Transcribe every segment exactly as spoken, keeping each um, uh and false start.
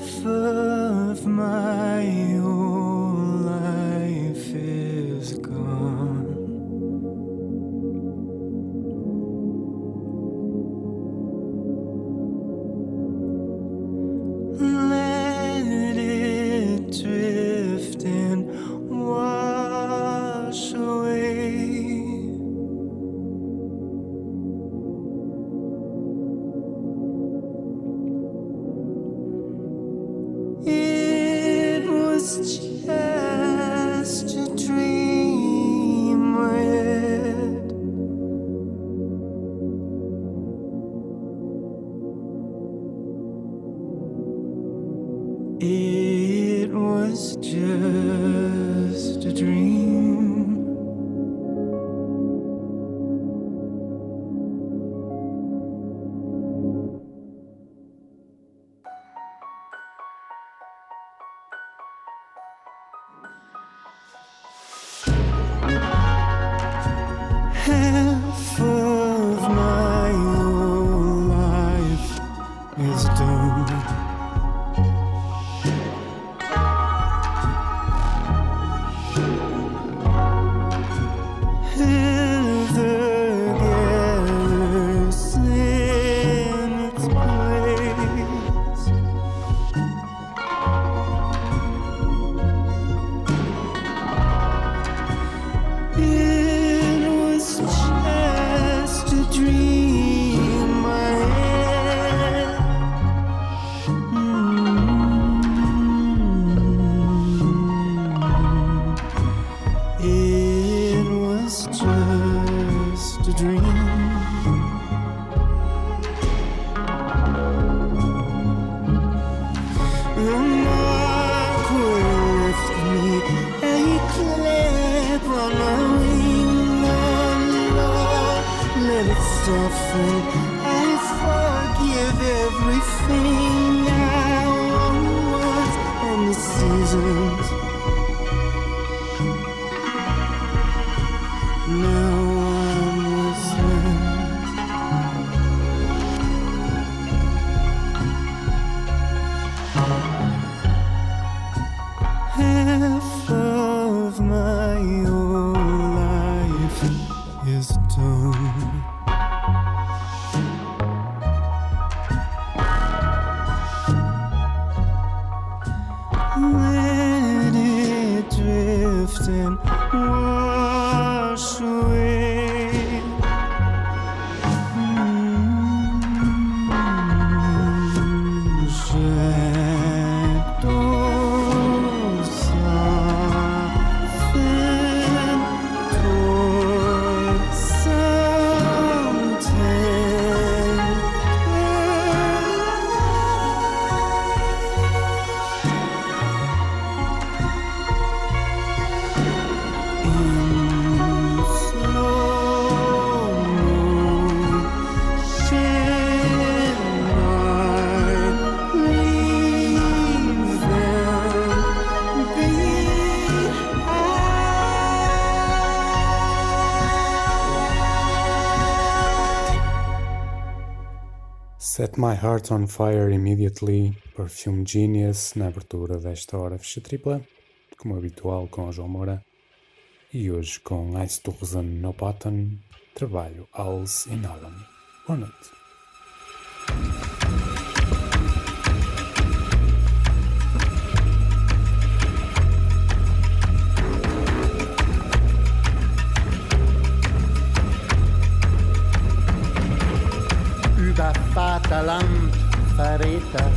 of my whole life is gone. Let it drift and wash away. It was just a dream, red. It was just a dream. Half of my whole life is done. Heather gathers in its place. It was just a dream I had. Mm. It was just a dream. The mark will lift me a clap on my wing, oh Lord, let it soften. I forgive everything I was on the seasons. Now I'm listening. Half of my whole life is done. Let it drift and wash away. Mm, shadows soften toward something. In slow motion, I leave them behind. Set My Heart on Fire Immediately, Perfume Genius, na abertura desta hora fecha tripla, como habitual com o João Moura, e hoje com Einstürzen no Button, trabalho Als in Allem. Boa noite. Über Vaterland, Verräter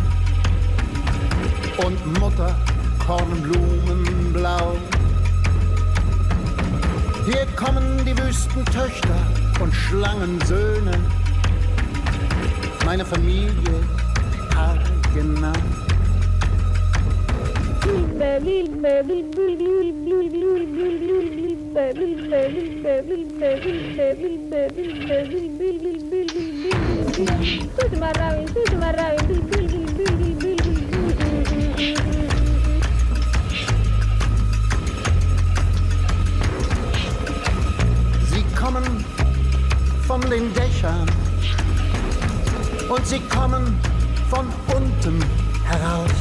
und Mutter Kornblumenblau. Hier kommen die Wüstentöchter und Schlangensöhne, meine Familie haargenau. Sie kommen von den Dächern und sie kommen von unten heraus.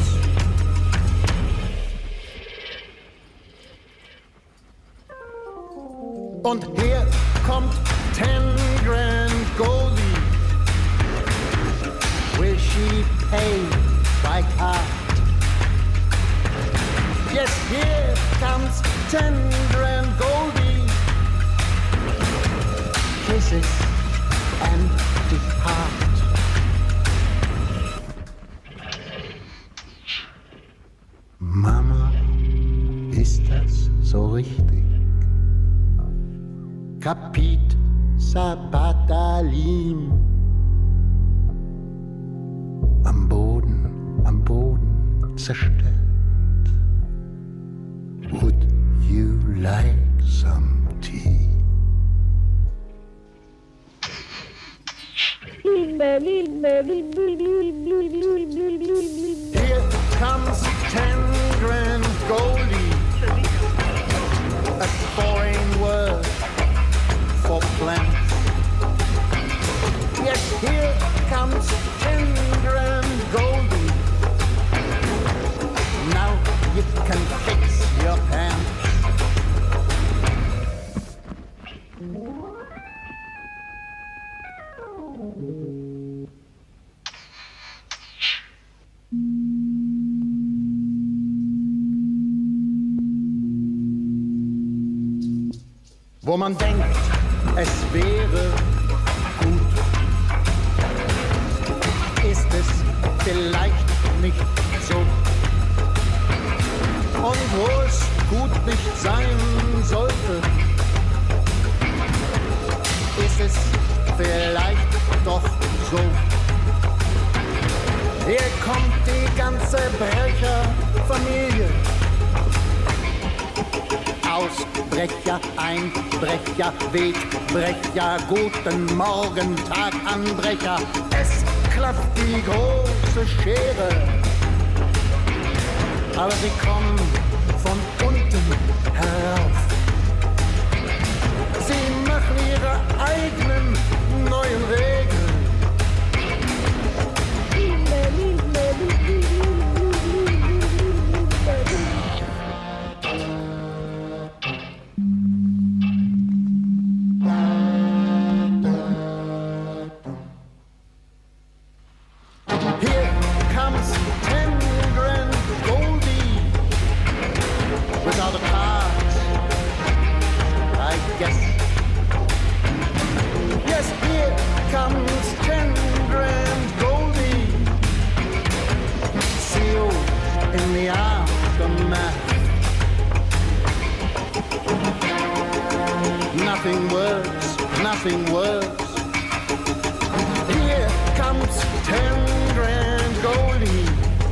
Und hier kommt ten grand Goldie. Will she pay by card? Yes, here comes ten grand Goldie. Kisses and depart. Mama, ist das so richtig? Capit Sabatalim. Am Boden, am Boden zerstört. Would you like some tea? Here comes ten grand Goldie. A foreign word for plants. Yes, here comes ten grand Goldie. Now you can fix your pants. Wo man denkt, es wäre gut, ist es vielleicht nicht so. Und wo es gut nicht sein sollte, ist es vielleicht doch so. Hier kommt die ganze Brecherfamilie. Ausbrecher, Einbrecher, Wegbrecher, guten Morgen, Taganbrecher. Es klafft die große Schere. Aber sie kommen von unten herauf. Sie machen ihre eigenen neuen Regeln. Nothing works, nothing works. Here comes ten grand Goldie.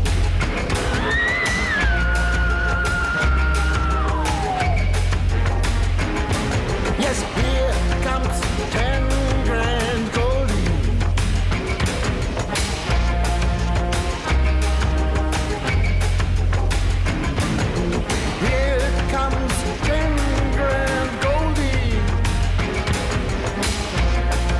Yes, here comes ten grand Goldie. Here comes ten grand Goldie.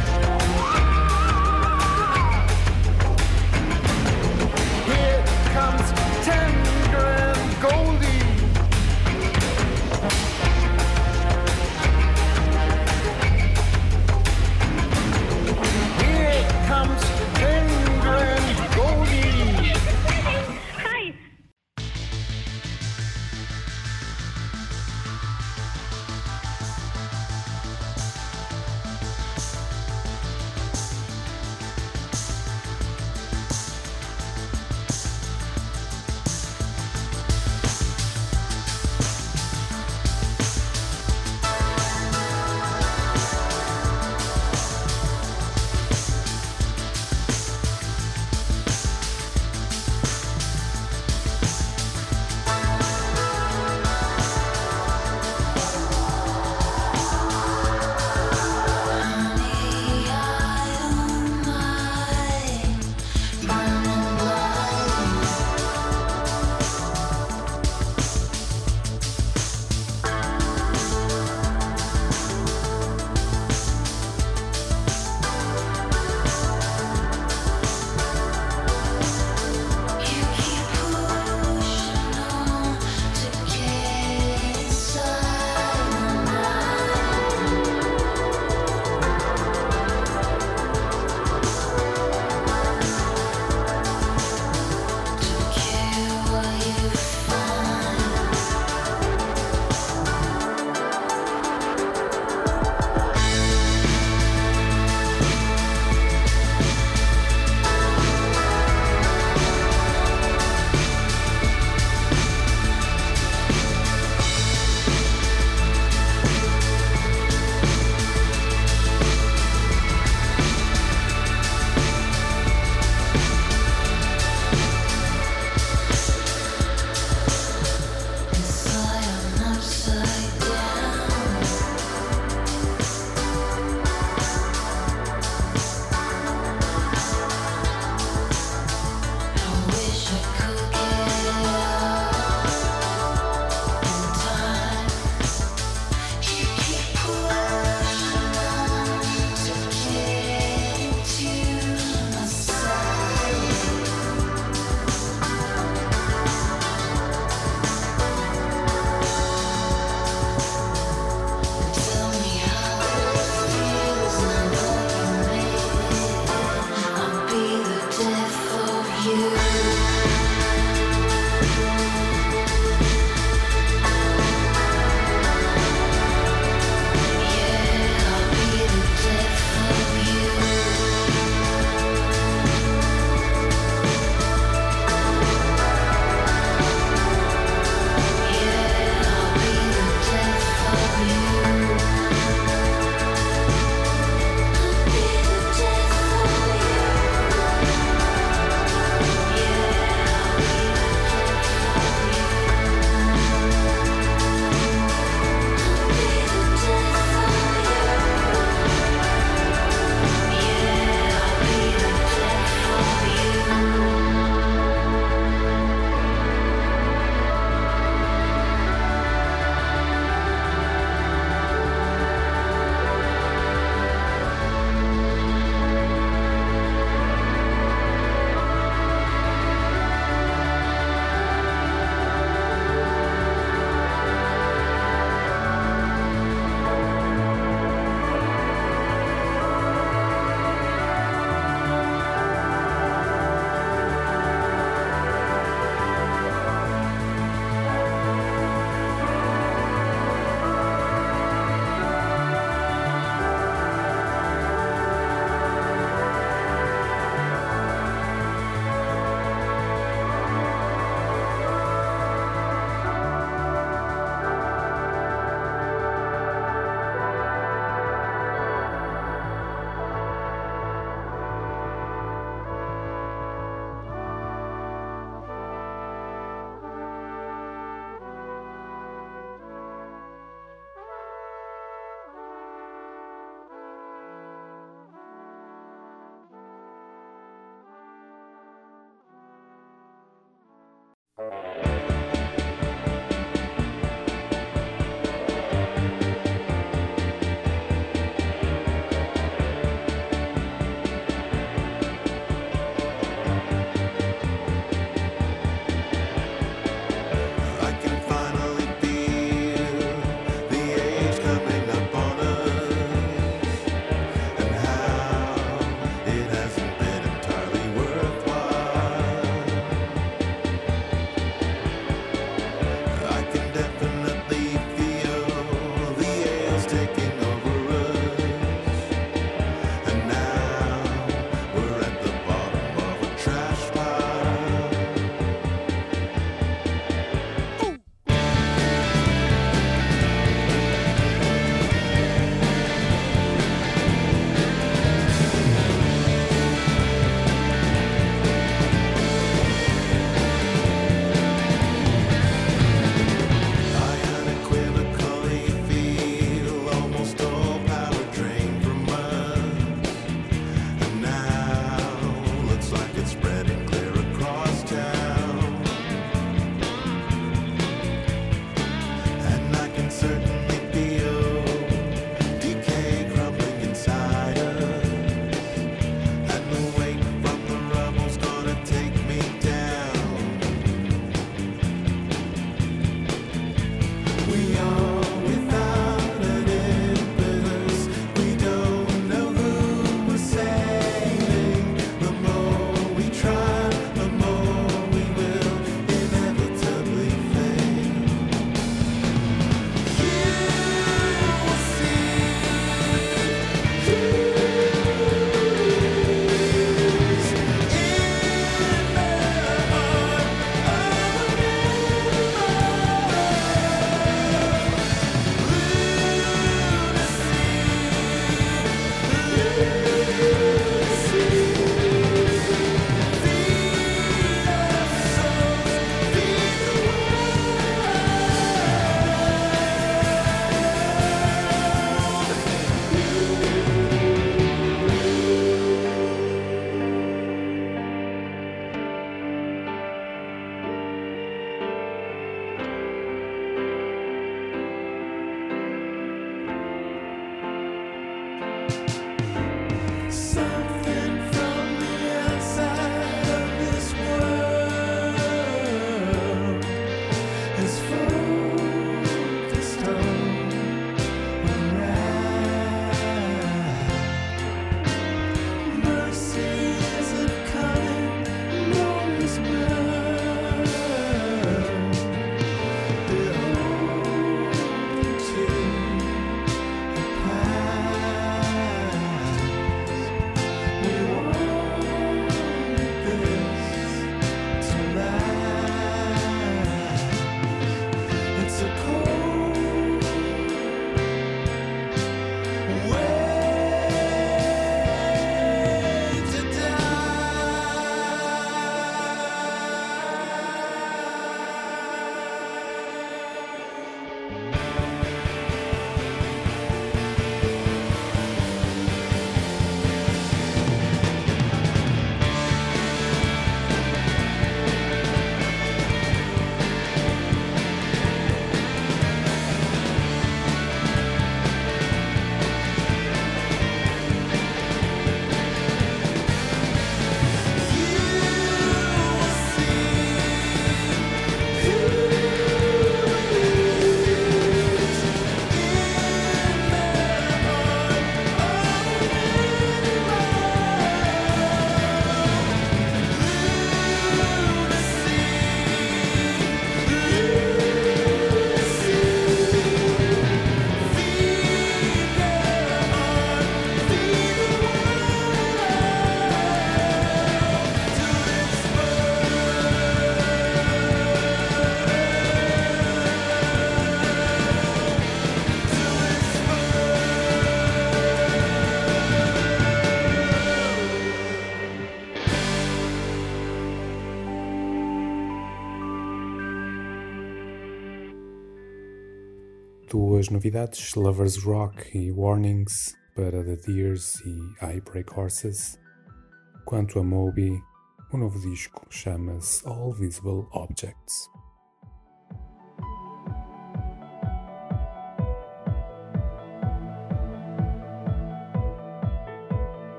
duas novidades, Lovers Rock e Warnings, para The Deers e I Break Horses. Quanto a Moby, o novo disco chama-se All Visible Objects.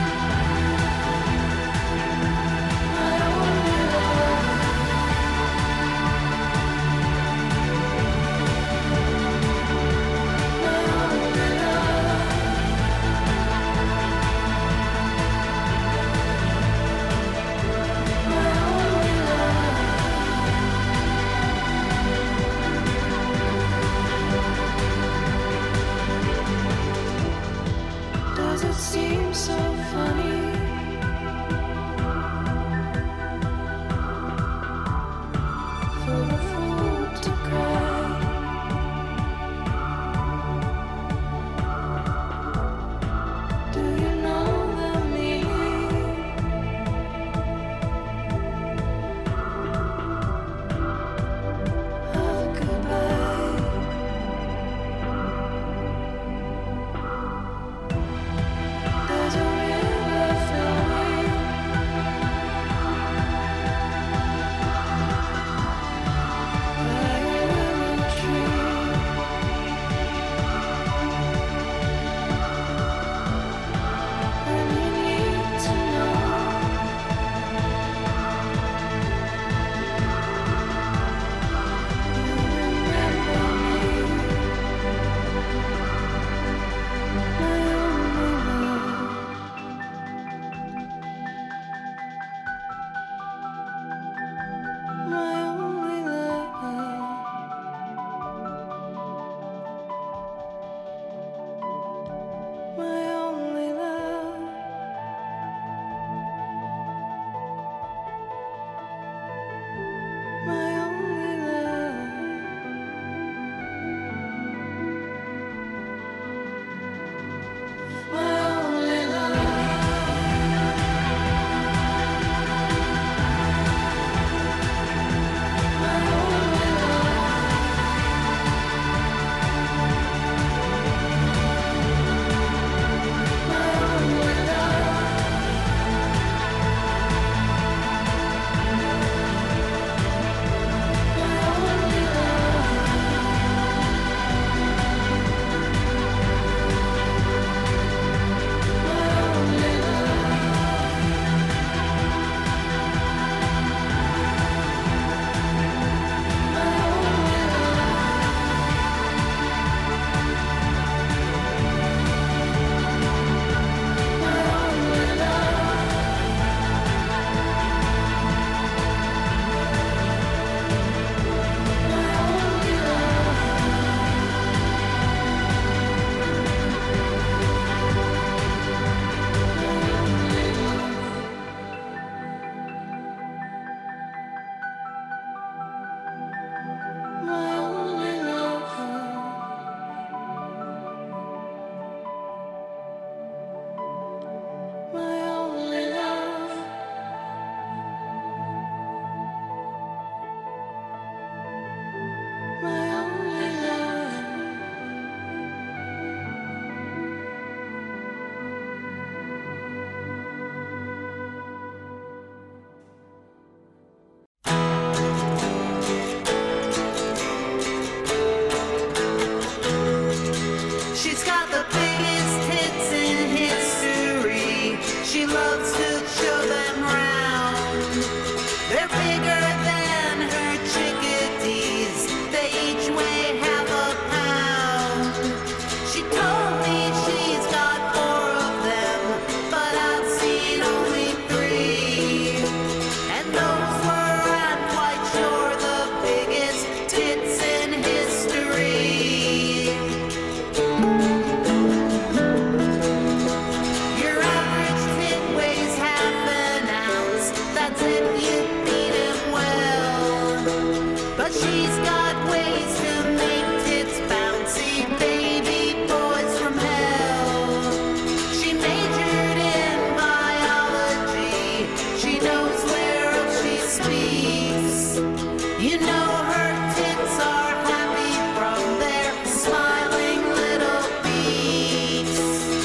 My only love. she's got ways to make tits bouncy, baby boys from hell. She majored in biology, she knows where else she speaks. You know her tits are happy from their smiling little beaks.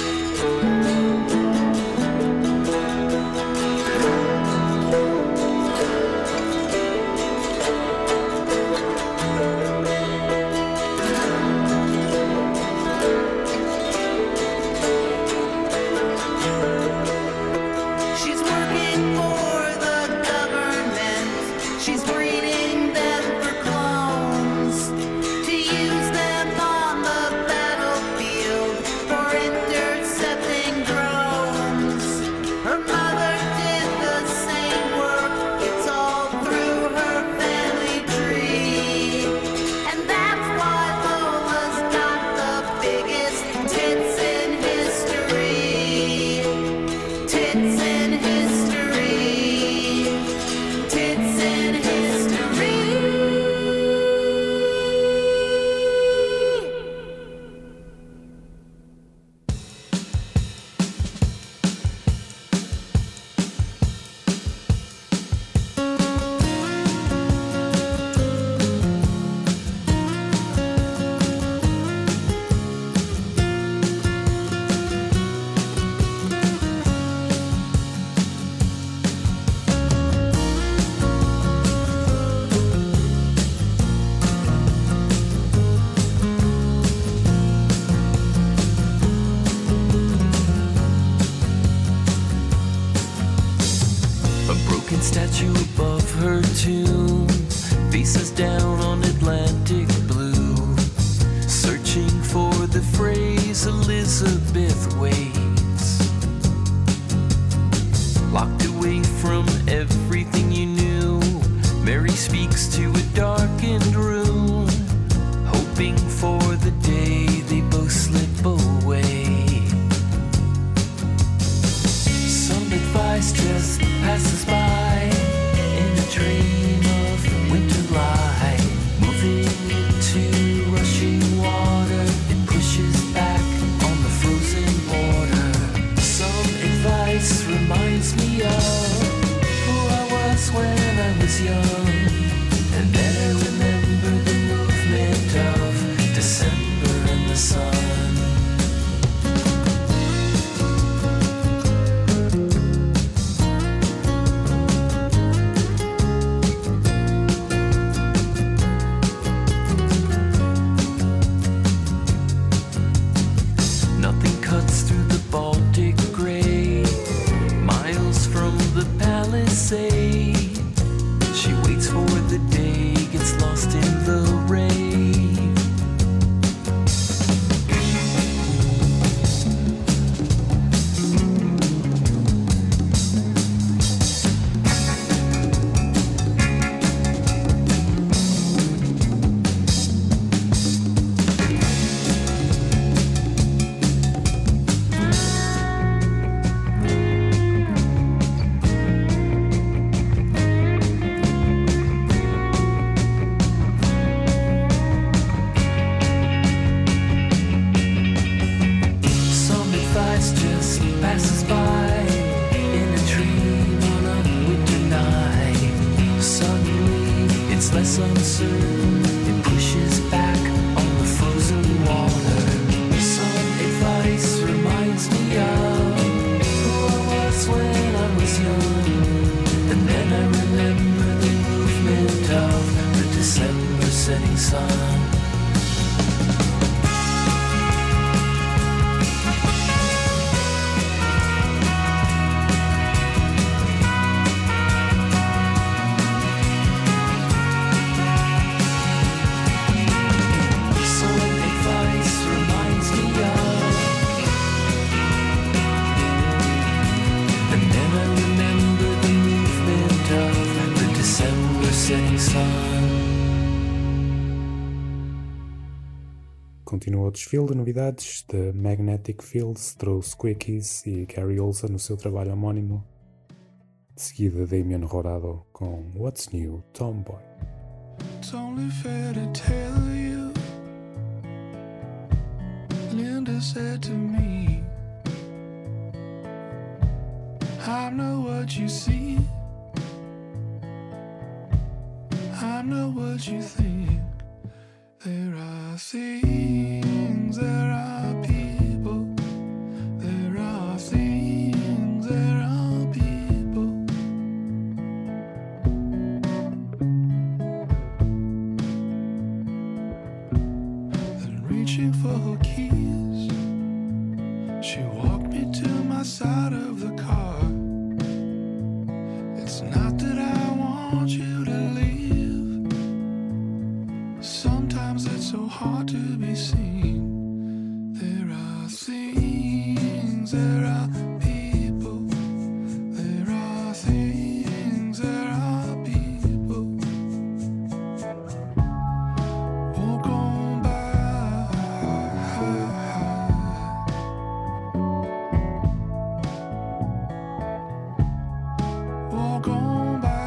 She's working for the government. She's breeding them for clones to use them on the battlefield for intercepting drones. Her mother did the same work. It's all through her family tree. And that's why Lola's got the biggest tits in history. Tits in history. Tits in history. A broken statue above her tomb faces down on Atlantic blue, searching for the phrase Elizabeth waits. Locked away from everything you knew, Mary speaks to a darkened room, hoping for the day they both slip away. Some advice just passes by in a dream of winter light, moving into rushing water. It pushes back on the frozen border. Some advice reminds me of who I was when I was young, and then I remember the movement of December and the sun. Nothing cuts through the Baltic gray, miles from the Palisade. She waits for the day, gets lost in the rain. Some advice just passes by in a dream on a winter night. Suddenly, it's less uncertain. It pushes back on the frozen water. Some advice reminds me of who I was when I was young, and then I remember the movement of the December setting sun. Some advice reminds me of, and then I remember the movement of the December setting sun. Continua o desfile de novidades de Magnetic Fields, trouxe Quickies e Gary Olson no seu trabalho homónimo. De seguida, Damien Rorado com What's New, Tomboy. It's only fair to tell you, Linda said to me, I'm not what you see, I'm not what you think. There are things, there are people, there are things, there are people. Then reaching for her keys, she walked me to my side of the car. It's not that I want you to leave, sometimes it's so hard to be seen. There are things, there are people, there are things, there are people. Walk on by, walk on by.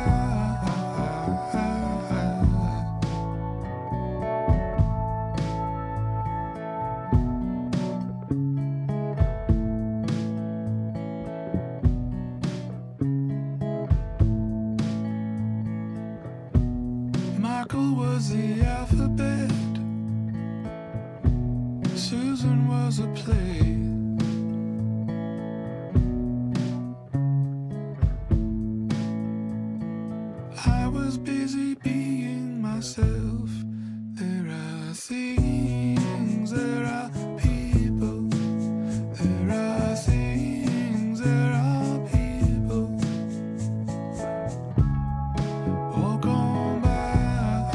Michael was the alphabet, Susan was a play. I was busy being myself. There are things, there are people, there are things, there are people. Walk on by,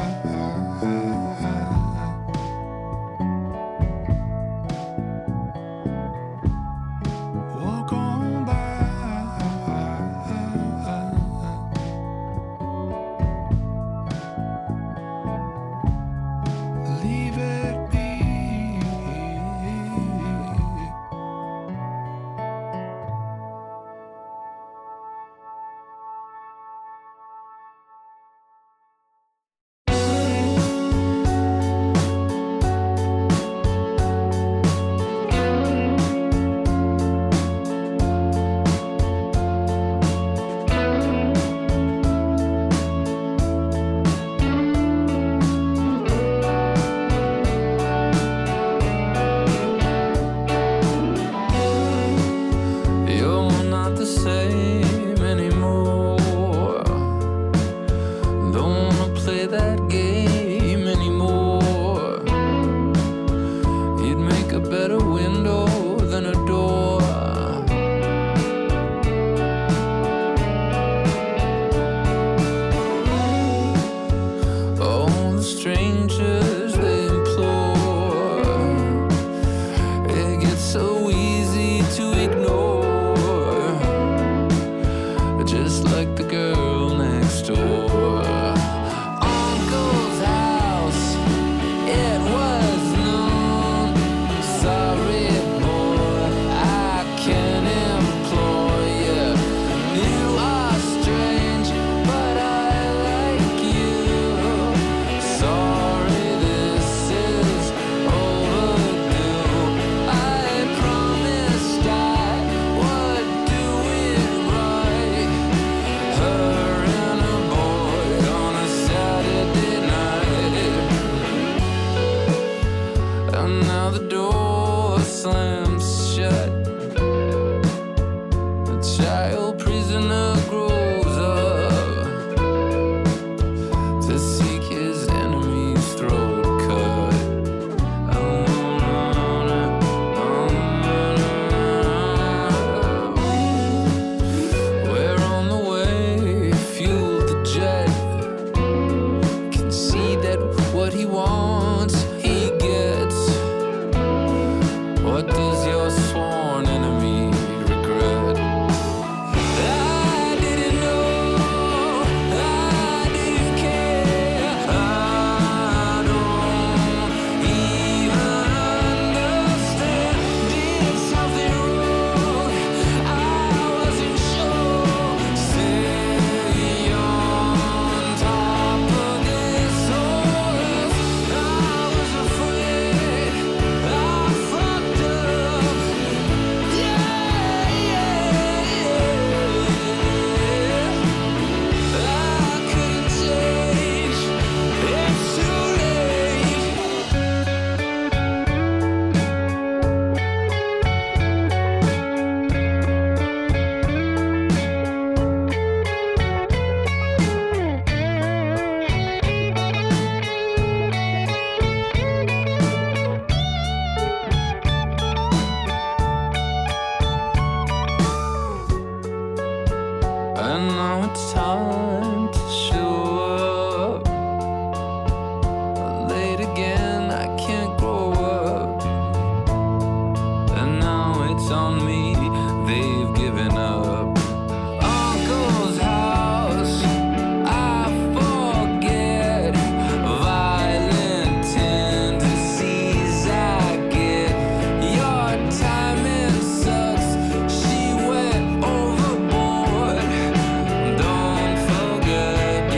walk on by. Leave it be. You're not the same anymore. Don't wanna play that game anymore. You'd make a better window than a door. All the strangers they implore, it gets so easy to ignore, just like the girl next door. Uncle's house, it was known. Sorry, boy, I can't employ you. You are strange, but I like you. Sorry, this is overdue. I promised I would do it right. Her and a boy on a Saturday night. And now the door slams shut. The child prisoner grows up to seek his enemy's throat cut. We're on the way, fueled the jet. Can see that what he wants, he gets. What does your sworn enemy regret? I And now it's time to show up. Late again, I can't grow up. And now it's on me, they've given up. Uncle's house, I forget. Violent tendencies I get. Your timing sucks, she went overboard. Don't forget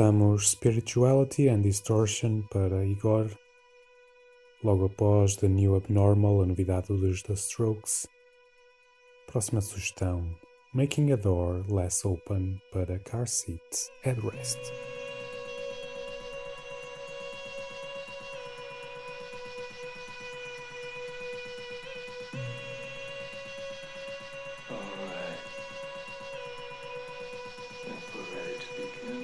escutamos Spirituality and Distortion para Igor. Logo após The New Abnormal, a novidade dos The Strokes. Próxima sugestão, Making a Door Less Open para Car Seat Headrest. Alright. If we're ready to begin,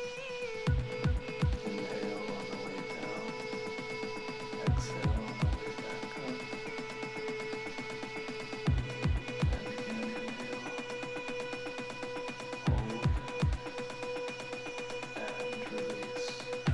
inhale on the way down, exhale on the way back up, and again inhale, hold, and release.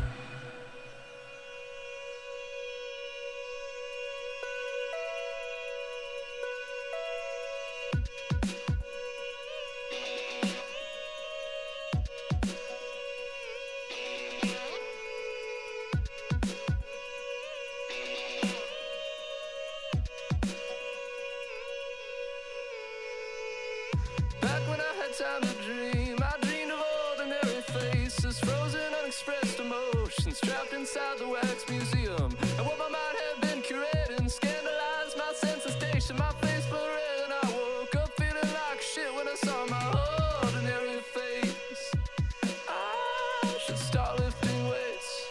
Back when I had time to dream, I dreamed of ordinary faces, frozen, unexpressed emotions, trapped inside the wax museum. And what my mind had been curating scandalized my sense of station. My face was red and I woke up feeling like shit when I saw my ordinary face. I should start lifting weights.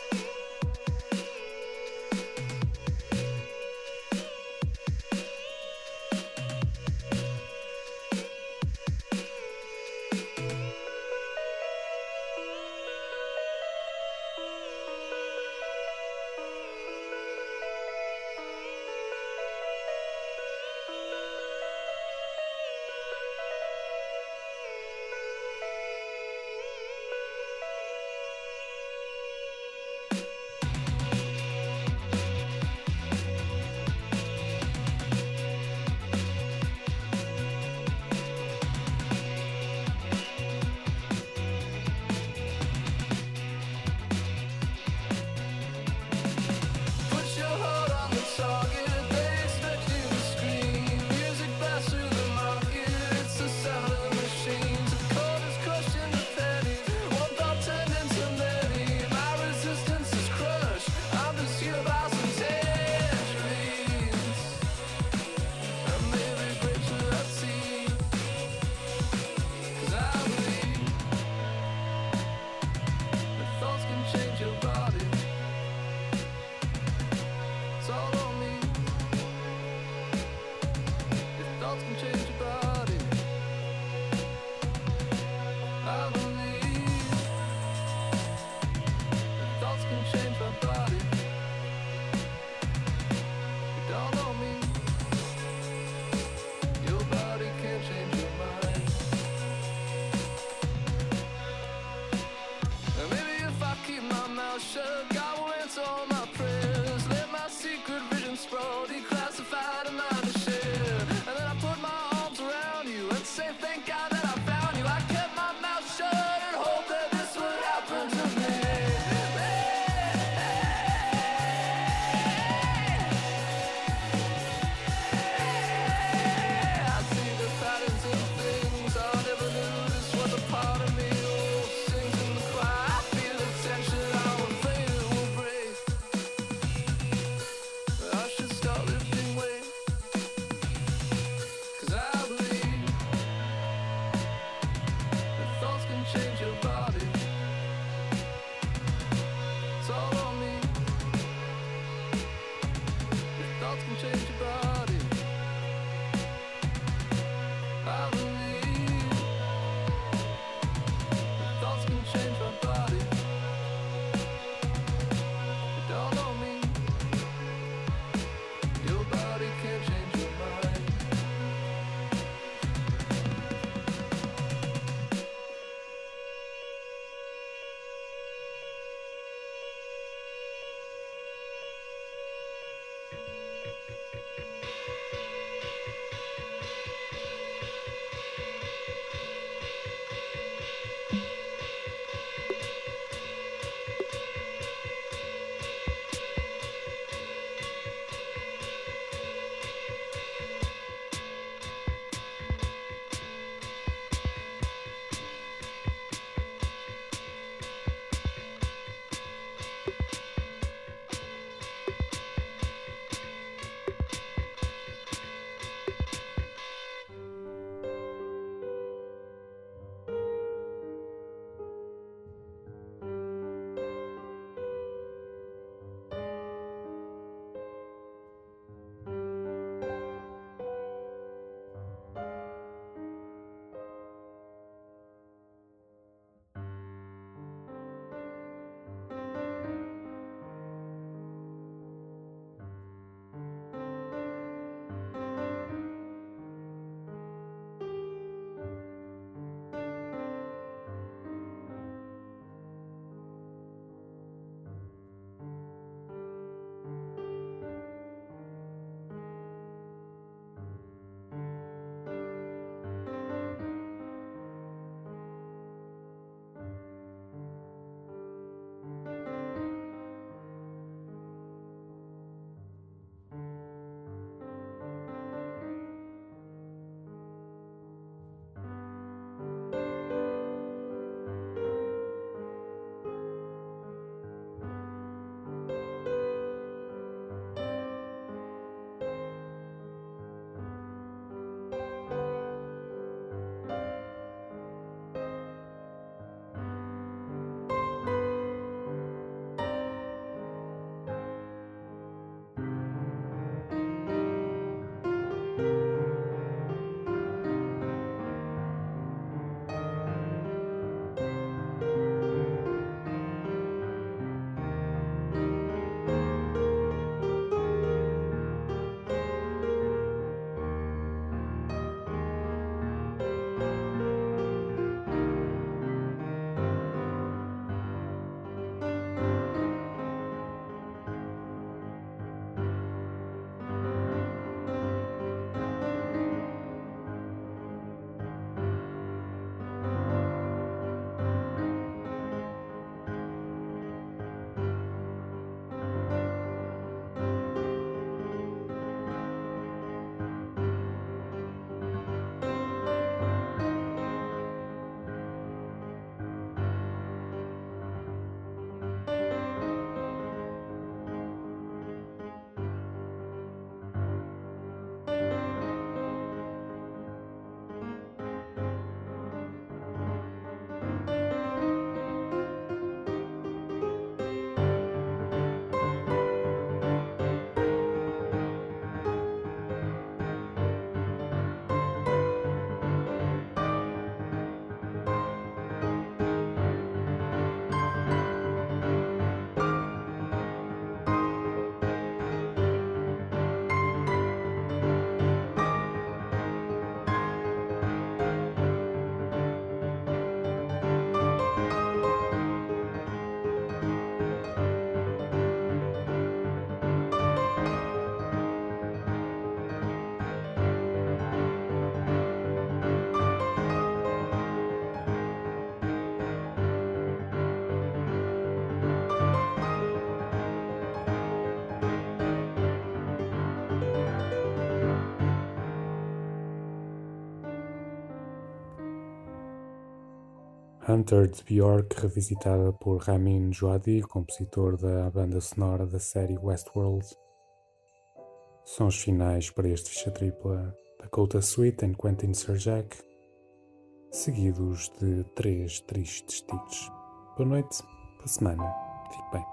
Hunter de Bjork, revisitada por Ramin Djawadi, compositor da banda sonora da série Westworld. Sons finais para este ficha tripla: Dakota Sweet em Quentin Serjak, seguidos de três tristes tiros. Boa noite, boa semana, fique bem.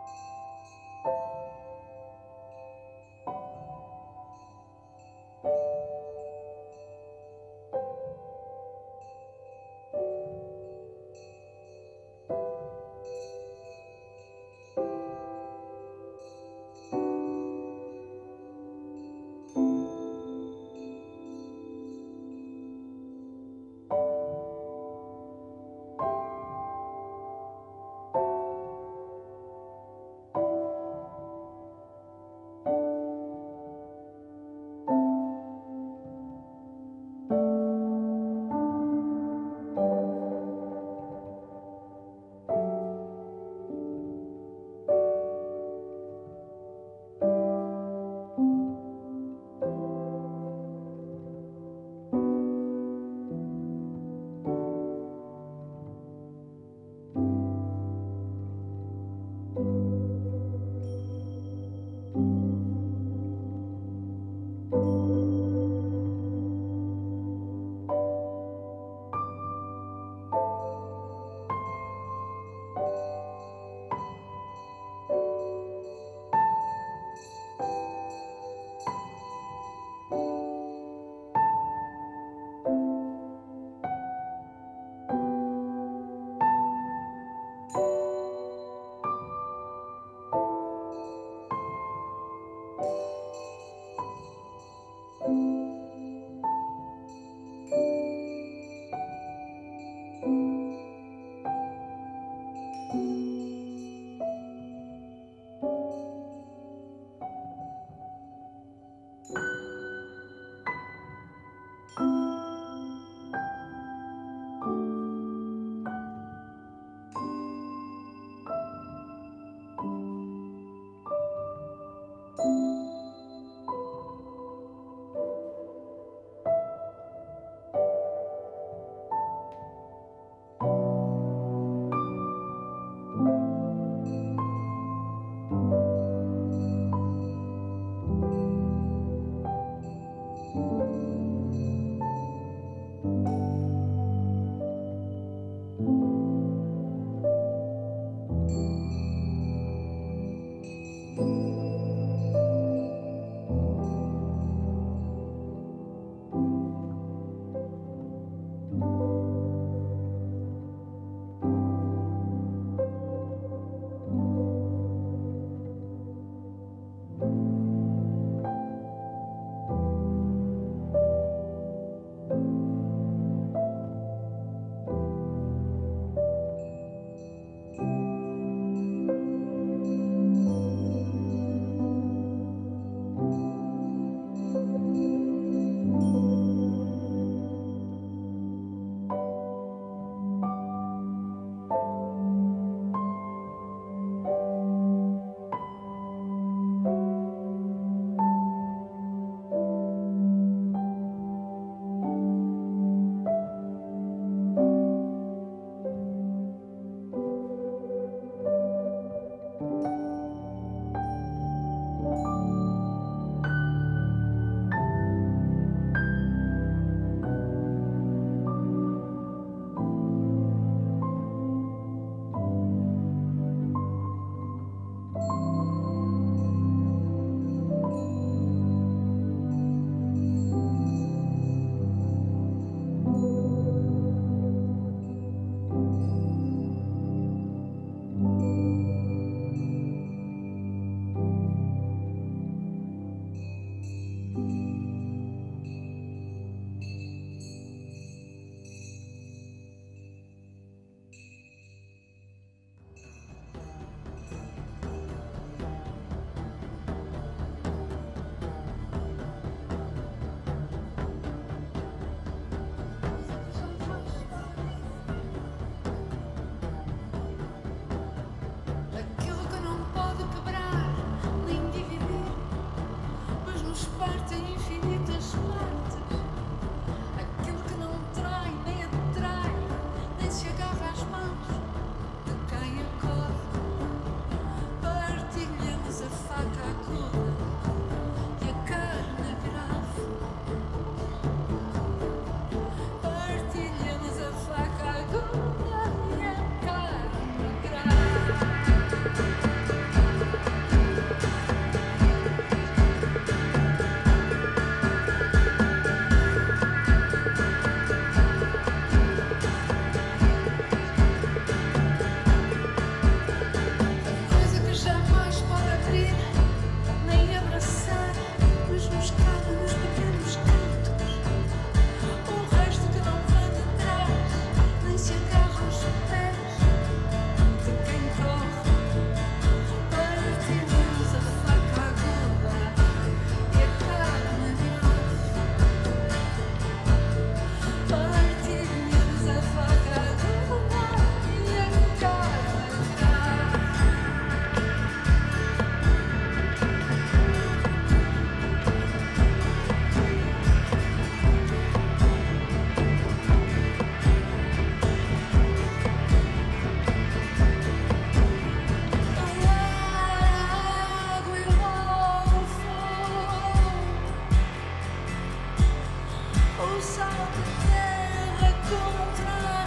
salta terra contra a